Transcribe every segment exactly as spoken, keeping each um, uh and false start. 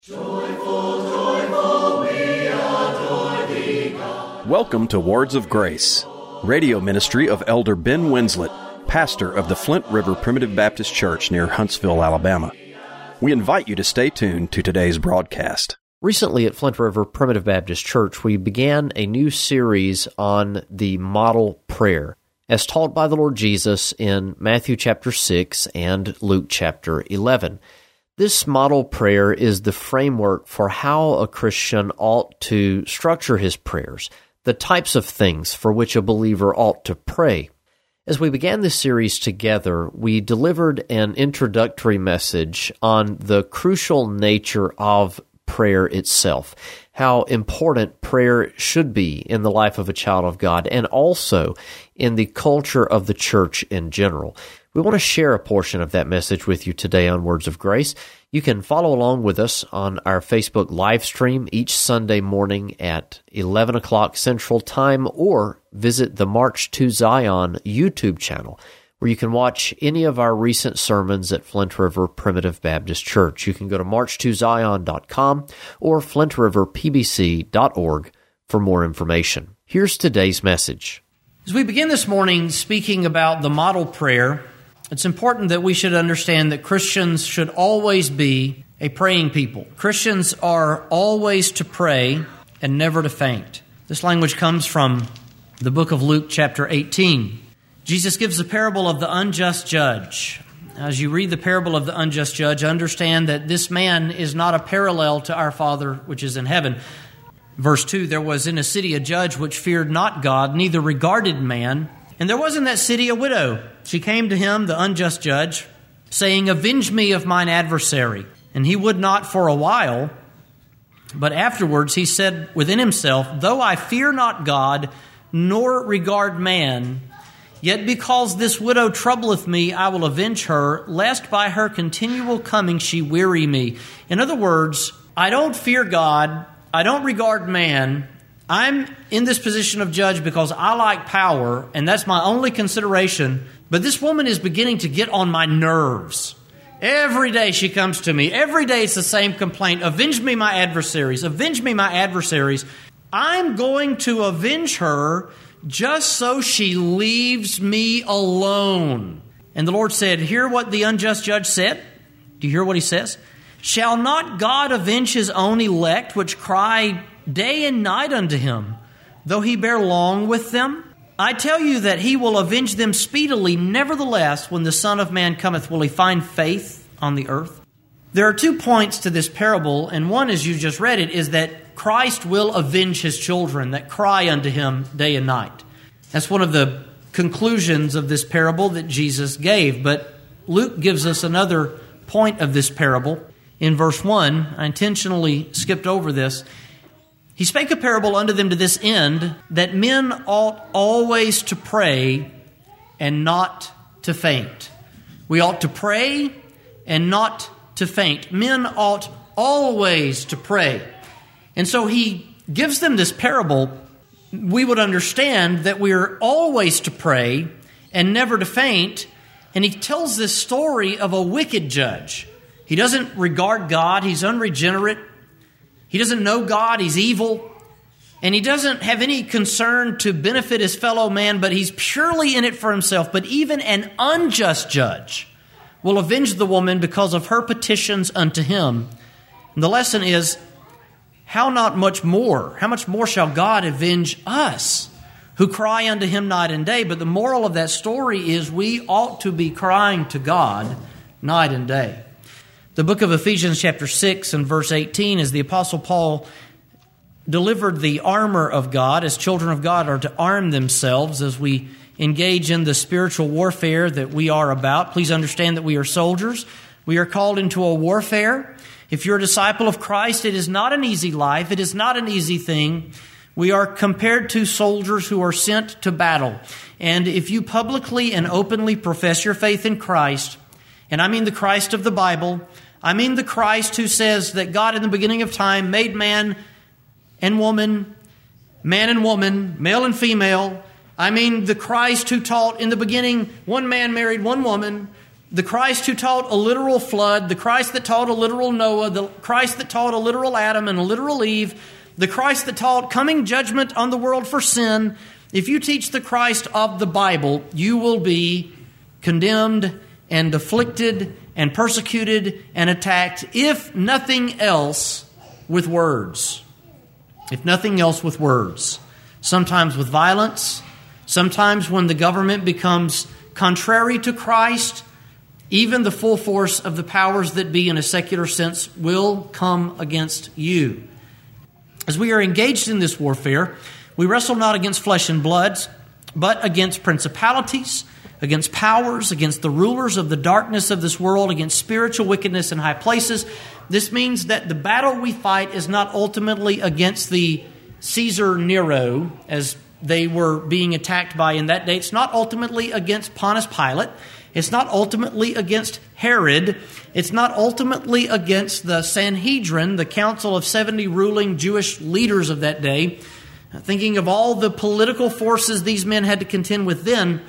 Joyful, joyful, we adore thee, God. Welcome to Words of Grace, radio ministry of Elder Ben Winslet, pastor of the Flint River Primitive Baptist Church near Huntsville, Alabama. We invite you to stay tuned to today's broadcast. Recently at Flint River Primitive Baptist Church, we began a new series on the model prayer, as taught by the Lord Jesus in Matthew chapter six and Luke chapter eleven. This model prayer is the framework for how a Christian ought to structure his prayers, the types of things for which a believer ought to pray. As we began this series together, we delivered an introductory message on the crucial nature of prayer itself, how important prayer should be in the life of a child of God, and also in the culture of the church in general. We want to share a portion of that message with you today on Words of Grace. You can follow along with us on our Facebook live stream each Sunday morning at eleven o'clock Central Time, or visit the March to Zion YouTube channel, where you can watch any of our recent sermons at Flint River Primitive Baptist Church. You can go to march to zion dot com or flint river p b c dot org for more information. Here's today's message. As we begin this morning speaking about the model prayer, it's important that we should understand that Christians should always be a praying people. Christians are always to pray and never to faint. This language comes from the book of Luke chapter eighteen. Jesus gives the parable of the unjust judge. As you read the parable of the unjust judge, understand that this man is not a parallel to our Father which is in heaven. Verse two, there was in a city a judge which feared not God, neither regarded man. And there was in that city a widow. She came to him, the unjust judge, saying, Avenge me of mine adversary. And he would not for a while, but afterwards he said within himself, Though I fear not God, nor regard man, yet because this widow troubleth me, I will avenge her, lest by her continual coming she weary me. In other words, I don't fear God, I don't regard man. I'm in this position of judge because I like power, and that's my only consideration. But this woman is beginning to get on my nerves. Every day she comes to me. Every day it's the same complaint. Avenge me my adversaries. Avenge me my adversaries. I'm going to avenge her just so she leaves me alone. And the Lord said, hear what the unjust judge said? Do you hear what he says? Shall not God avenge his own elect, which cry day and night unto him, though he bear long with them? I tell you that he will avenge them speedily. Nevertheless, when the Son of Man cometh, will he find faith on the earth? There are two points to this parable, and one, as you just read it, is that Christ will avenge his children that cry unto him day and night. That's one of the conclusions of this parable that Jesus gave. But Luke gives us another point of this parable. In verse one, I intentionally skipped over this. He spake a parable unto them to this end, that men ought always to pray and not to faint. We ought to pray and not to faint. Men ought always to pray. And so he gives them this parable. We would understand that we are always to pray and never to faint. And he tells this story of a wicked judge. He doesn't regard God. He's unregenerate. He doesn't know God. He's evil. And he doesn't have any concern to benefit his fellow man, but he's purely in it for himself. But even an unjust judge will avenge the woman because of her petitions unto him. And the lesson is, how not much more? How much more shall God avenge us who cry unto him night and day? But the moral of that story is we ought to be crying to God night and day. The book of Ephesians chapter six and verse eighteen, as the Apostle Paul delivered the armor of God, as children of God are to arm themselves as we engage in the spiritual warfare that we are about. Please understand that we are soldiers. We are called into a warfare. If you're a disciple of Christ, it is not an easy life. It is not an easy thing. We are compared to soldiers who are sent to battle. And if you publicly and openly profess your faith in Christ, and I mean the Christ of the Bible, I mean the Christ who says that God in the beginning of time made man and woman, man and woman, male and female. I mean the Christ who taught in the beginning one man married one woman, The Christ who taught a literal flood, the Christ that taught a literal Noah, the Christ that taught a literal Adam and a literal Eve, the Christ that taught coming judgment on the world for sin. If you teach the Christ of the Bible, you will be condemned and afflicted and persecuted and attacked, if nothing else, with words. If nothing else, with words. Sometimes with violence, sometimes when the government becomes contrary to Christ, even the full force of the powers that be in a secular sense will come against you. As we are engaged in this warfare, we wrestle not against flesh and blood, but against principalities, against powers, against the rulers of the darkness of this world, against spiritual wickedness in high places. This means that the battle we fight is not ultimately against the Caesar Nero, as they were being attacked by in that day. It's not ultimately against Pontius Pilate. It's not ultimately against Herod. It's not ultimately against the Sanhedrin, the council of seventy ruling Jewish leaders of that day. Thinking of all the political forces these men had to contend with then,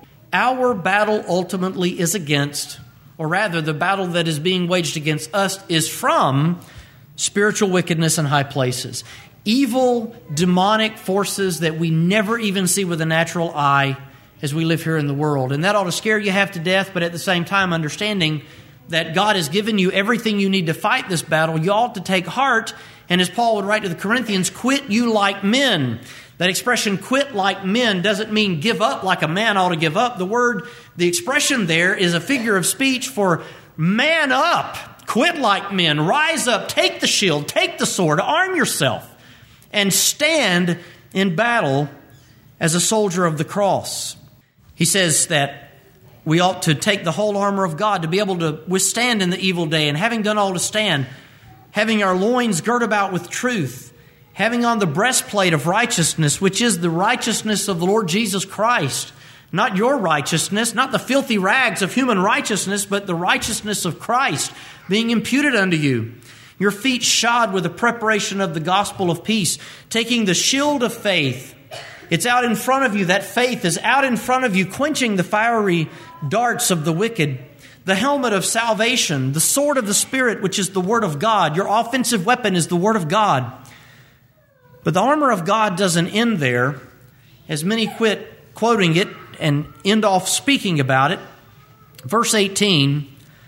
our battle ultimately is against, or rather the battle that is being waged against us is from spiritual wickedness in high places. Evil, demonic forces that we never even see with a natural eye as we live here in the world. And that ought to scare you half to death, but at the same time understanding that God has given you everything you need to fight this battle. You ought to take heart, and as Paul would write to the Corinthians, quit you like men. That expression, quit like men, doesn't mean give up like a man ought to give up. The word, the expression there is a figure of speech for man up, quit like men, rise up, take the shield, take the sword, arm yourself, and stand in battle as a soldier of the cross. He says that we ought to take the whole armor of God to be able to withstand in the evil day, and having done all to stand, having our loins girt about with truth, having on the breastplate of righteousness, which is the righteousness of the Lord Jesus Christ. Not your righteousness, not the filthy rags of human righteousness, but the righteousness of Christ being imputed unto you. Your feet shod with the preparation of the gospel of peace, taking the shield of faith. It's out in front of you. That faith is out in front of you, quenching the fiery darts of the wicked. The helmet of salvation, the sword of the Spirit, which is the Word of God. Your offensive weapon is the Word of God. But the armor of God doesn't end there, as many quit quoting it and end off speaking about it. Verse eighteen,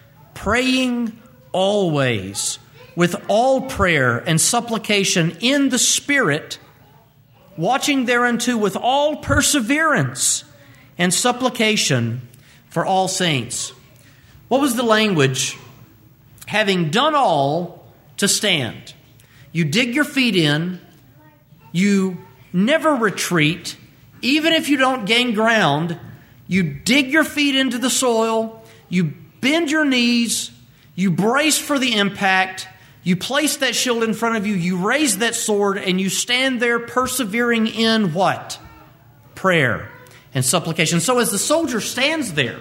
praying always with all prayer and supplication in the Spirit, watching thereunto with all perseverance and supplication for all saints. What was the language? Having done all, to stand. You dig your feet in. You never retreat. Even if you don't gain ground, you dig your feet into the soil. You bend your knees. You brace for the impact. You place that shield in front of you. You raise that sword, and you stand there persevering in what? Prayer and supplication. So as the soldier stands there,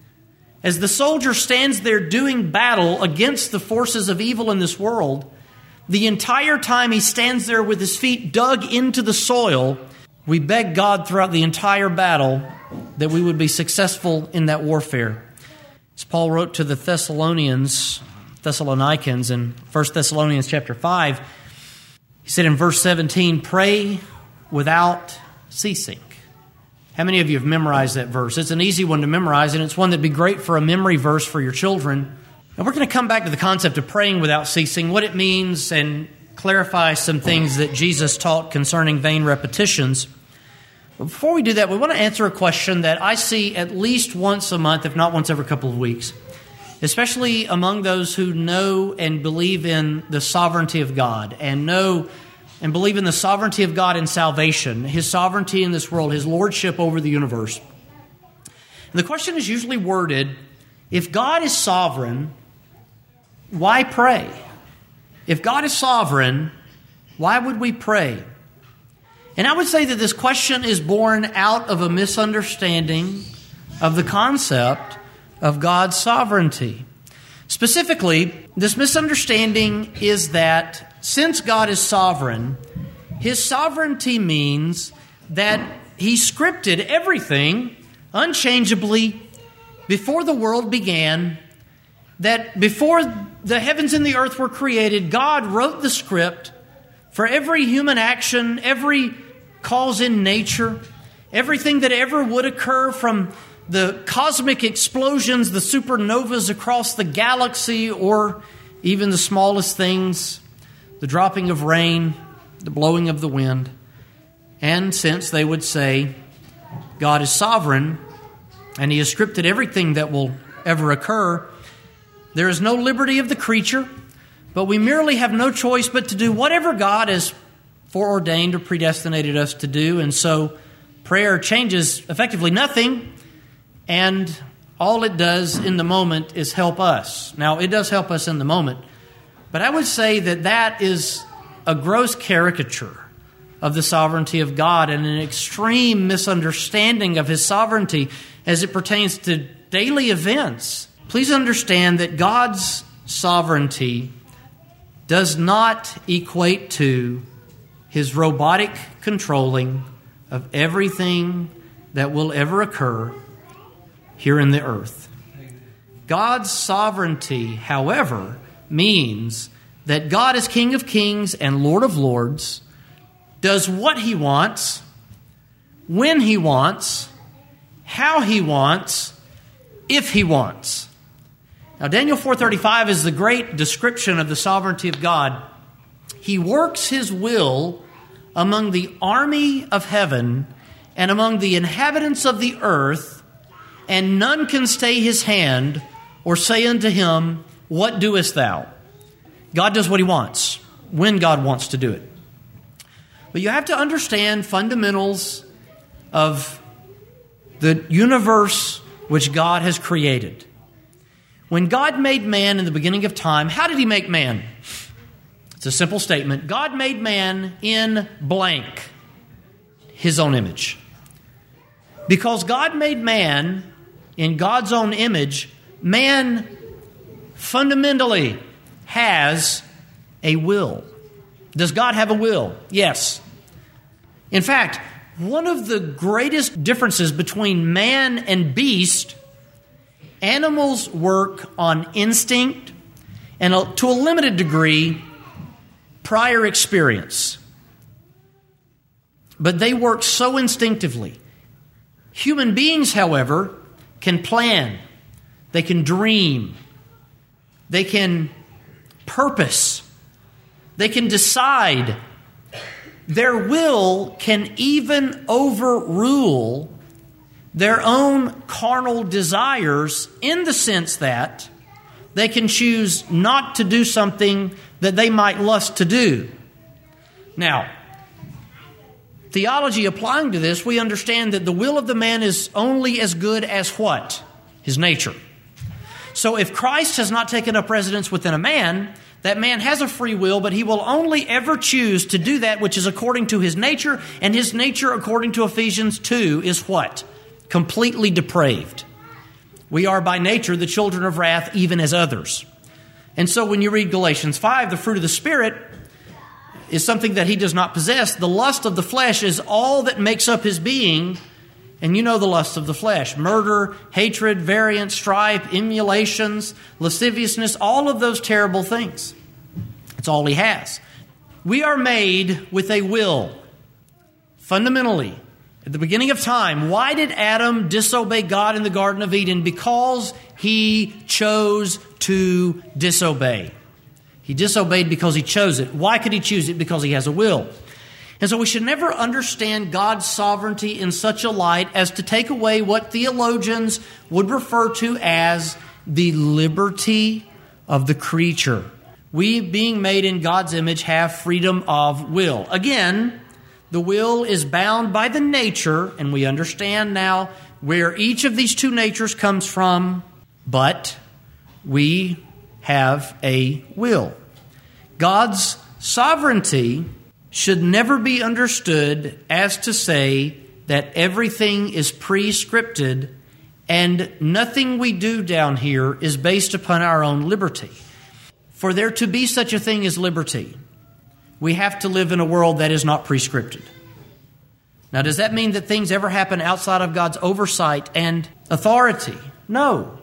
as the soldier stands there doing battle against the forces of evil in this world, the entire time he stands there with his feet dug into the soil, we beg God throughout the entire battle that we would be successful in that warfare. As Paul wrote to the Thessalonians, Thessalonians in First Thessalonians chapter five, he said in verse seventeen, pray without ceasing. How many of you have memorized that verse? It's an easy one to memorize, and it's one that'd be great for a memory verse for your children. And we're going to come back to the concept of praying without ceasing, what it means, and clarify some things that Jesus taught concerning vain repetitions. But before we do that, we want to answer a question that I see at least once a month, if not once every couple of weeks, especially among those who know and believe in the sovereignty of God and know and believe in the sovereignty of God in salvation, His sovereignty in this world, His lordship over the universe. And the question is usually worded, if God is sovereign, why pray? If God is sovereign, why would we pray? And I would say that this question is born out of a misunderstanding of the concept of God's sovereignty. Specifically, this misunderstanding is that since God is sovereign, His sovereignty means that He scripted everything unchangeably before the world began, that before the heavens and the earth were created, God wrote the script for every human action, every cause in nature, everything that ever would occur, from the cosmic explosions, the supernovas across the galaxy, or even the smallest things, the dropping of rain, the blowing of the wind. And since they would say God is sovereign and He has scripted everything that will ever occur, there is no liberty of the creature, but we merely have no choice but to do whatever God has foreordained or predestinated us to do. And so prayer changes effectively nothing, and all it does in the moment is help us. Now, it does help us in the moment, but I would say that that is a gross caricature of the sovereignty of God and an extreme misunderstanding of His sovereignty as it pertains to daily events. Please understand that God's sovereignty does not equate to His robotic controlling of everything that will ever occur here in the earth. God's sovereignty, however, means that God is King of Kings and Lord of Lords, does what He wants, when He wants, how He wants, if He wants. Now, Daniel four thirty-five is the great description of the sovereignty of God. He works His will among the army of heaven and among the inhabitants of the earth, and none can stay His hand or say unto Him, what doest thou? God does what He wants, when God wants to do it. But you have to understand fundamentals of the universe which God has created. When God made man in the beginning of time, how did He make man? It's a simple statement. God made man in blank, His own image. Because God made man in God's own image, man fundamentally has a will. Does God have a will? Yes. In fact, one of the greatest differences between man and beast, animals work on instinct and to a limited degree, prior experience. But they work so instinctively. Human beings, however, can plan. They can dream. They can purpose. They can decide. Their will can even overrule their own carnal desires, in the sense that they can choose not to do something that they might lust to do. Now, theology applying to this, we understand that the will of the man is only as good as what? His nature. So if Christ has not taken up residence within a man, that man has a free will, but he will only ever choose to do that which is according to his nature, and his nature, according to Ephesians two, is what? Completely depraved. We are by nature the children of wrath, even as others. And so when you read Galatians five, the fruit of the Spirit is something that he does not possess. The lust of the flesh is all that makes up his being. And you know the lust of the flesh: murder, hatred, variance, strife, emulations, lasciviousness, all of those terrible things. It's all he has. We are made with a will. Fundamentally, at the beginning of time, why did Adam disobey God in the Garden of Eden? Because he chose to disobey. He disobeyed because he chose it. Why could he choose it? Because he has a will. And so we should never understand God's sovereignty in such a light as to take away what theologians would refer to as the liberty of the creature. We, being made in God's image, have freedom of will. Again, the will is bound by the nature, and we understand now where each of these two natures comes from, but we have a will. God's sovereignty should never be understood as to say that everything is pre-scripted and nothing we do down here is based upon our own liberty. For there to be such a thing as liberty, we have to live in a world that is not pre-scripted. Now, does that mean that things ever happen outside of God's oversight and authority? No.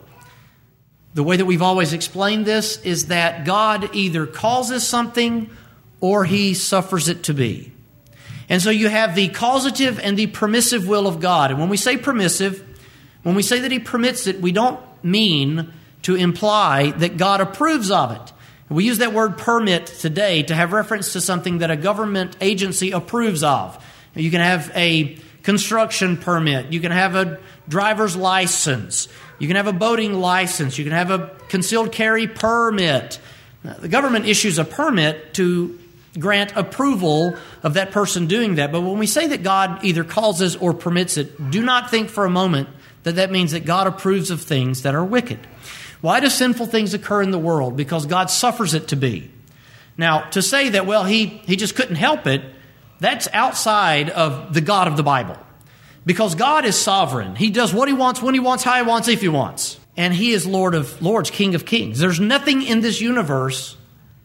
The way that we've always explained this is that God either causes something or He suffers it to be. And so you have the causative and the permissive will of God. And when we say permissive, when we say that He permits it, we don't mean to imply that God approves of it. We use that word permit today to have reference to something that a government agency approves of. You can have a construction permit. You can have a driver's license. You can have a boating license. You can have a concealed carry permit. Now, the government issues a permit to grant approval of that person doing that. But when we say that God either causes or permits it, do not think for a moment that that means that God approves of things that are wicked. Why do sinful things occur in the world? Because God suffers it to be. Now, to say that, well, he, he just couldn't help it, that's outside of the God of the Bible. Because God is sovereign. He does what He wants, when He wants, how He wants, if He wants. And He is Lord of Lords, King of Kings. There's nothing in this universe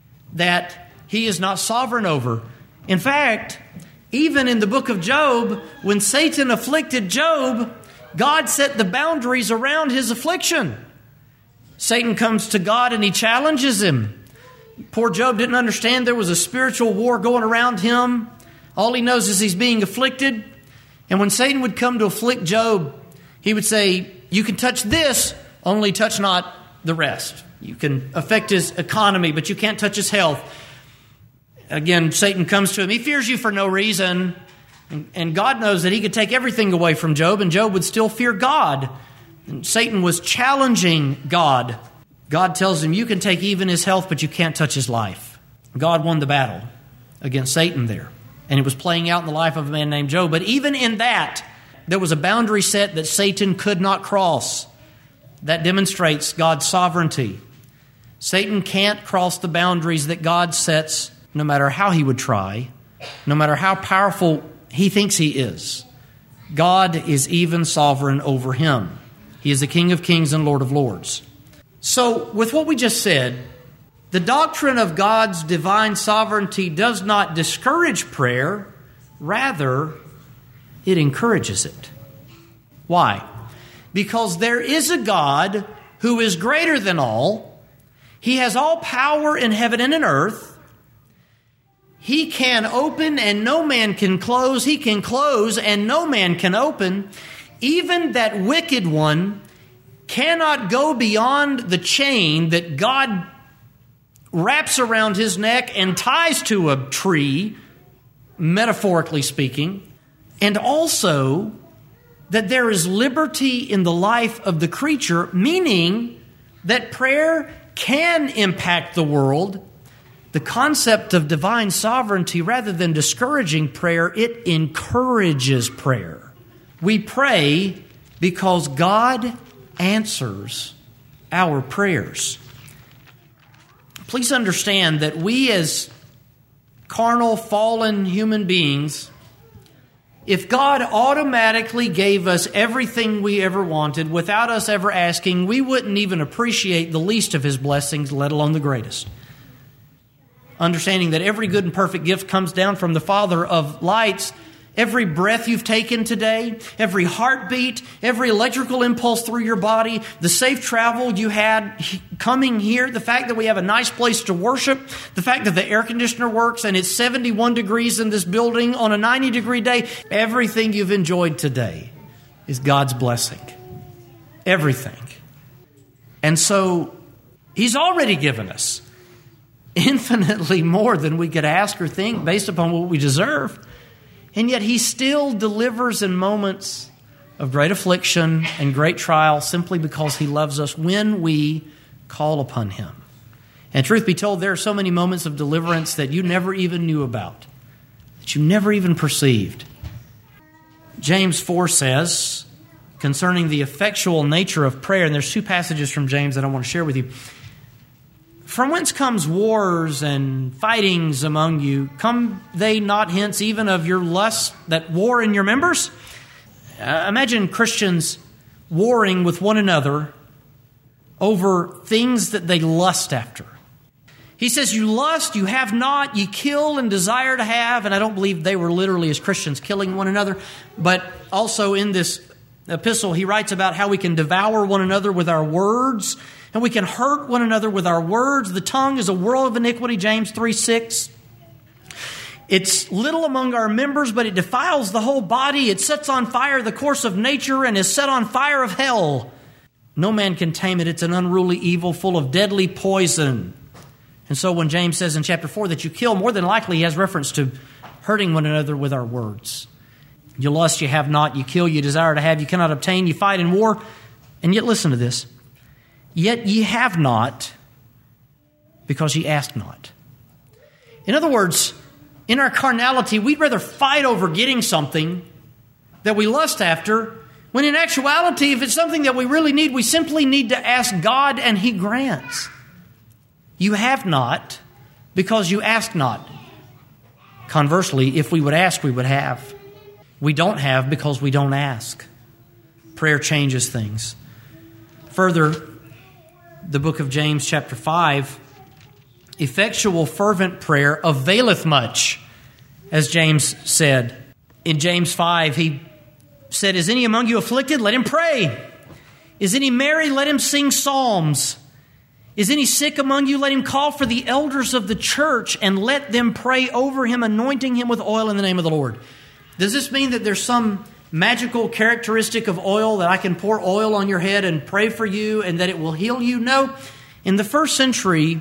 that He is not sovereign over. In fact, even in the book of Job, when Satan afflicted Job, God set the boundaries around his affliction. Satan comes to God and he challenges him. Poor Job didn't understand there was a spiritual war going around him. All he knows is he's being afflicted. And when Satan would come to afflict Job, he would say, you can touch this, only touch not the rest. You can affect his economy, but you can't touch his health. Again, Satan comes to him. He fears you for no reason. And, and God knows that he could take everything away from Job, and Job would still fear God. And Satan was challenging God. God tells him, you can take even his health, but you can't touch his life. God won the battle against Satan there. And it was playing out in the life of a man named Job. But even in that, there was a boundary set that Satan could not cross. That demonstrates God's sovereignty. Satan can't cross the boundaries that God sets, no matter how he would try, no matter how powerful he thinks he is. God is even sovereign over him. He is the King of Kings and Lord of Lords. So, with what we just said, the doctrine of God's divine sovereignty does not discourage prayer. Rather, it encourages it. Why? Because there is a God who is greater than all. He has all power in heaven and in earth. He can open and no man can close. He can close and no man can open. Even that wicked one cannot go beyond the chain that God wraps around his neck and ties to a tree, metaphorically speaking. And also that there is liberty in the life of the creature, meaning that prayer can impact the world. The concept of divine sovereignty, rather than discouraging prayer, it encourages prayer. We pray because God answers our prayers. Please understand that we as carnal, fallen human beings, if God automatically gave us everything we ever wanted without us ever asking, we wouldn't even appreciate the least of His blessings, let alone the greatest. Understanding that every good and perfect gift comes down from the Father of lights. Every breath you've taken today, every heartbeat, every electrical impulse through your body, the safe travel you had coming here, the fact that we have a nice place to worship, the fact that the air conditioner works and it's seventy-one degrees in this building on a ninety degree day, everything you've enjoyed today is God's blessing. Everything. And so He's already given us infinitely more than we could ask or think based upon what we deserve. And yet He still delivers in moments of great affliction and great trial simply because He loves us when we call upon Him. And truth be told, there are so many moments of deliverance that you never even knew about, that you never even perceived. James four says, concerning the effectual nature of prayer, and there's two passages from James that I want to share with you. From whence comes wars and fightings among you? Come they not hence even of your lusts that war in your members? Uh, imagine Christians warring with one another over things that they lust after. He says, you lust, you have not, you kill and desire to have. And I don't believe they were literally as Christians killing one another. But also in this epistle, he writes about how we can devour one another with our words, and we can hurt one another with our words. The tongue is a world of iniquity, James three six. It's little among our members, but it defiles the whole body. It sets on fire the course of nature and is set on fire of hell. No man can tame it. It's an unruly evil full of deadly poison. And so when James says in chapter four that you kill, more than likely he has reference to hurting one another with our words. You lust, you have not. You kill, you desire to have, you cannot obtain. You fight in war. And yet listen to this. Yet ye have not because ye ask not. In other words, in our carnality, we'd rather fight over getting something that we lust after, when in actuality, if it's something that we really need, we simply need to ask God and He grants. You have not because you ask not. Conversely, if we would ask, we would have. We don't have because we don't ask. Prayer changes things. Further, the book of James chapter five, effectual fervent prayer availeth much, as James said. In James five, he said, Is any among you afflicted? Let him pray. Is any merry? Let him sing psalms. Is any sick among you? Let him call for the elders of the church and let them pray over him, anointing him with oil in the name of the Lord. Does this mean that there's some magical characteristic of oil that I can pour oil on your head and pray for you and that it will heal you? No. In the first century,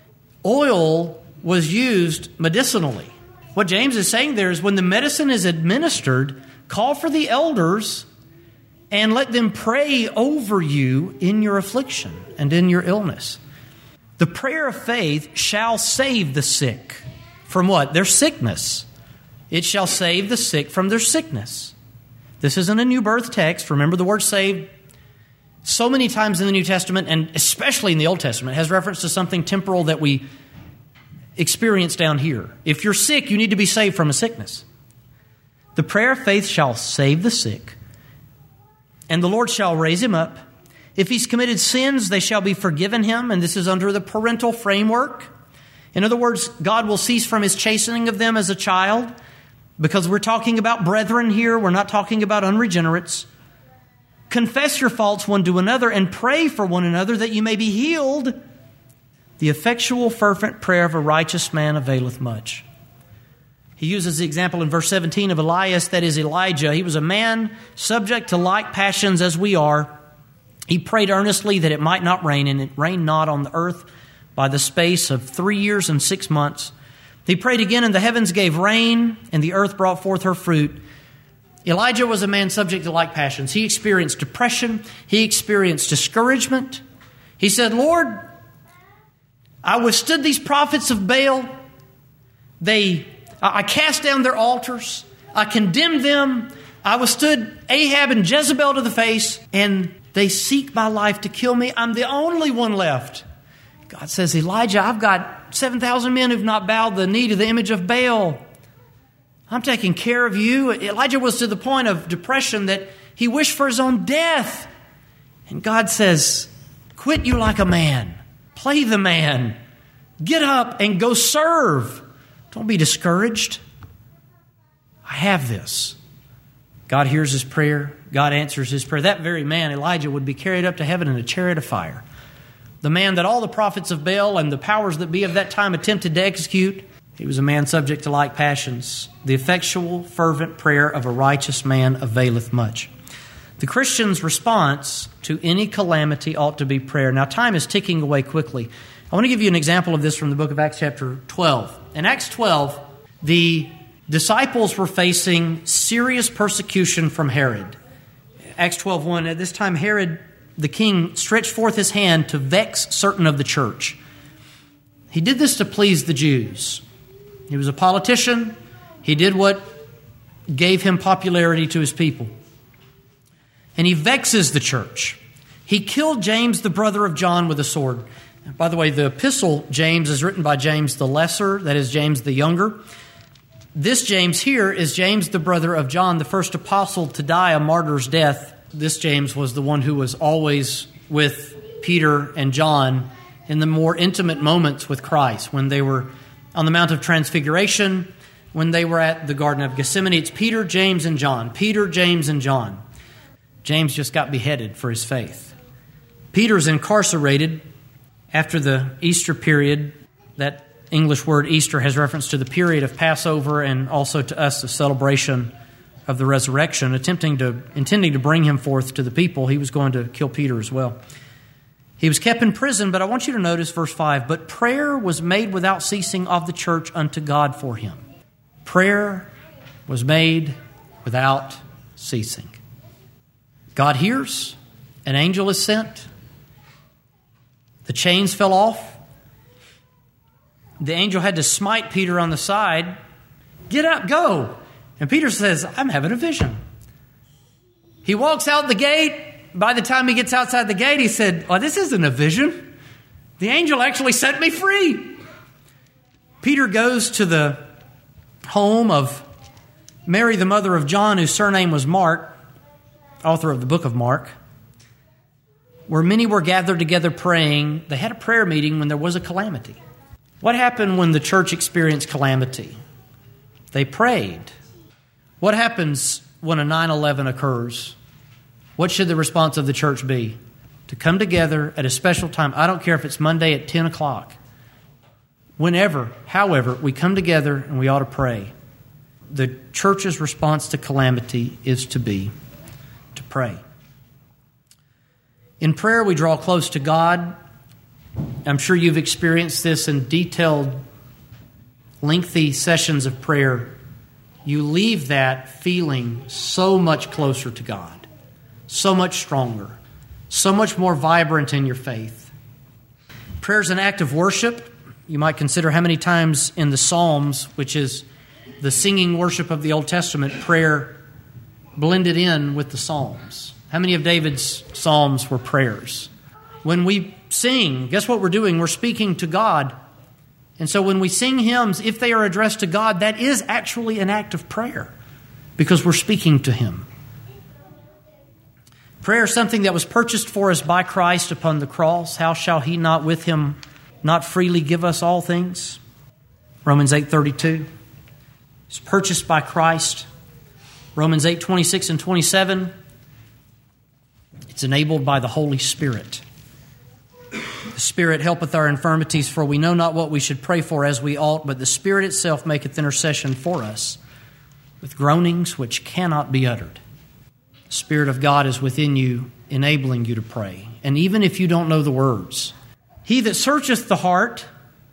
oil was used medicinally. What James is saying there is when the medicine is administered, call for the elders and let them pray over you in your affliction and in your illness. The prayer of faith shall save the sick. From what? Their sickness. It shall save the sick from their sickness. This isn't a new birth text. Remember, the word saved so many times in the New Testament, and especially in the Old Testament, has reference to something temporal that we experience down here. If you're sick, you need to be saved from a sickness. The prayer of faith shall save the sick, and the Lord shall raise him up. If he's committed sins, they shall be forgiven him, and this is under the parental framework. In other words, God will cease from His chastening of them as a child, because we're talking about brethren here. We're not talking about unregenerates. Confess your faults one to another and pray for one another that you may be healed. The effectual fervent prayer of a righteous man availeth much. He uses the example in verse seventeen of Elias, that is Elijah. He was a man subject to like passions as we are. He prayed earnestly that it might not rain, and it rained not on the earth by the space of three years and six months. He prayed again, and the heavens gave rain, and the earth brought forth her fruit. Elijah was a man subject to like passions. He experienced depression. He experienced discouragement. He said, Lord, I withstood these prophets of Baal. They, I cast down their altars. I condemned them. I withstood Ahab and Jezebel to the face, and they seek my life to kill me. I'm the only one left. God says, Elijah, I've got seven thousand men who've not bowed the knee to the image of Baal. I'm taking care of you. Elijah was to the point of depression that he wished for his own death. And God says, quit you like a man. Play the man. Get up and go serve. Don't be discouraged. I have this. God hears his prayer. God answers his prayer. That very man, Elijah, would be carried up to heaven in a chariot of fire. The man that all the prophets of Baal and the powers that be of that time attempted to execute. He was a man subject to like passions. The effectual, fervent prayer of a righteous man availeth much. The Christian's response to any calamity ought to be prayer. Now, time is ticking away quickly. I want to give you an example of this from the book of Acts chapter twelve. In Acts twelve, the disciples were facing serious persecution from Herod. Acts twelve one, at this time Herod the king stretched forth his hand to vex certain of the church. He did this to please the Jews. He was a politician. He did what gave him popularity to his people. And he vexes the church. He killed James, the brother of John, with a sword. By the way, the epistle James is written by James the Lesser, that is James the Younger. This James here is James, the brother of John, the first apostle to die a martyr's death. This James was the one who was always with Peter and John in the more intimate moments with Christ, when they were on the Mount of Transfiguration, when they were at the Garden of Gethsemane. It's Peter, James, and John. Peter, James, and John. James just got beheaded for his faith. Peter's incarcerated after the Easter period. That English word Easter has reference to the period of Passover and also to us the celebration of the resurrection, attempting to, intending to bring him forth to the people. He was going to kill Peter as well. He was kept in prison, but I want you to notice verse five, but prayer was made without ceasing of the church unto God for him. Prayer was made without ceasing. God hears, an angel is sent, the chains fell off, the angel had to smite Peter on the side, get up, go. And Peter says, I'm having a vision. He walks out the gate. By the time he gets outside the gate, he said, well, this isn't a vision. The angel actually set me free. Peter goes to the home of Mary, the mother of John, whose surname was Mark, author of the book of Mark, where many were gathered together praying. They had a prayer meeting when there was a calamity. What happened when the church experienced calamity? They prayed. What happens when a nine eleven occurs? What should the response of the church be? To come together at a special time. I don't care if it's Monday at ten o'clock. Whenever, however, we come together and we ought to pray. The church's response to calamity is to be to pray. In prayer, we draw close to God. I'm sure you've experienced this in detailed, lengthy sessions of prayer. You leave that feeling so much closer to God, so much stronger, so much more vibrant in your faith. Prayer is an act of worship. You might consider how many times in the Psalms, which is the singing worship of the Old Testament, prayer blended in with the Psalms. How many of David's Psalms were prayers? When we sing, guess what we're doing? We're speaking to God. And so when we sing hymns, if they are addressed to God, that is actually an act of prayer because we're speaking to him. Prayer is something that was purchased for us by Christ upon the cross. How shall he not with him not freely give us all things? Romans eight thirty-two. It's purchased by Christ. Romans eight twenty-six and twenty-seven. It's enabled by the Holy Spirit. The Spirit helpeth our infirmities, for we know not what we should pray for as we ought, but the Spirit itself maketh intercession for us with groanings which cannot be uttered. The Spirit of God is within you, enabling you to pray. And even if you don't know the words, he that searcheth the heart,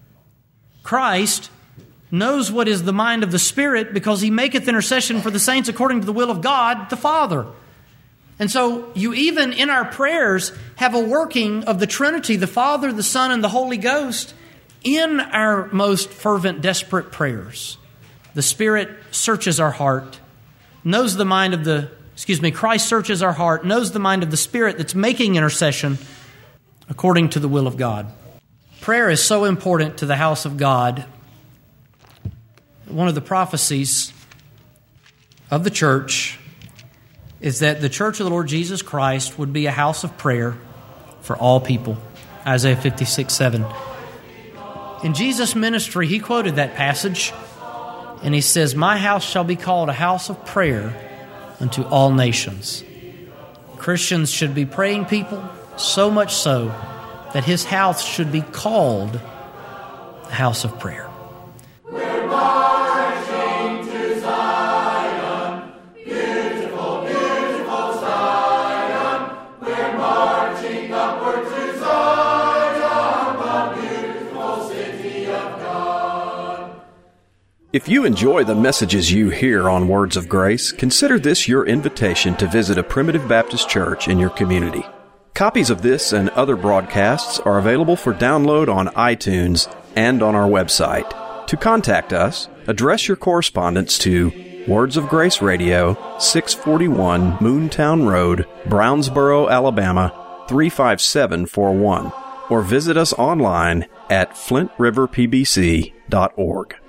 Christ, knows what is the mind of the Spirit, because he maketh intercession for the saints according to the will of God the Father. And so you even in our prayers have a working of the Trinity, the Father, the Son, and the Holy Ghost in our most fervent, desperate prayers. The Spirit searches our heart, knows the mind of the, excuse me, Christ searches our heart, knows the mind of the Spirit that's making intercession according to the will of God. Prayer is so important to the house of God. One of the prophecies of the church is that the church of the Lord Jesus Christ would be a house of prayer for all people. Isaiah fifty-six seven. In Jesus' ministry, he quoted that passage, and he says, my house shall be called a house of prayer unto all nations. Christians should be praying people, so much so that his house should be called a house of prayer. We're marching to Zion, beautiful, beautiful Zion. We're marching upward to Zion, the beautiful city of God. If you enjoy the messages you hear on Words of Grace, consider this your invitation to visit a Primitive Baptist church in your community. Copies of this and other broadcasts are available for download on iTunes and on our website. To contact us, address your correspondence to Words of Grace Radio, six forty-one Moontown Road, Brownsboro, Alabama, three five seven four one, or visit us online at flint river p b c dot org.